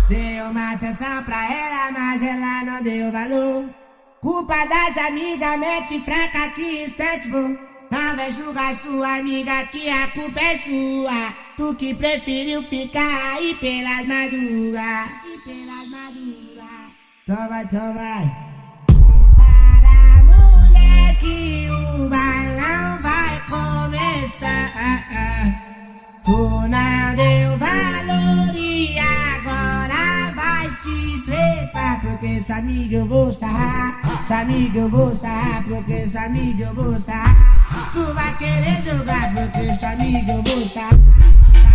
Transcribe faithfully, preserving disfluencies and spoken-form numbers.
Dei uma atenção pra ela, mas ela não deu valor. Culpa das amigas, mente fraca que instante vou. Não vai julgar sua amiga que a culpa é sua. Tu que preferiu ficar aí pelas madrugas. E pelas madrugas. Então vai, então vai. Para moleque, o balão vai começar. Tu não deu valor e agora vai se estrepar. Porque essa amiga eu vou sarrar. Essa amiga eu vou sarrar. Porque essa amiga eu vou sarrar. Tu vai querer jogar porque essa amiga eu vou sarrar.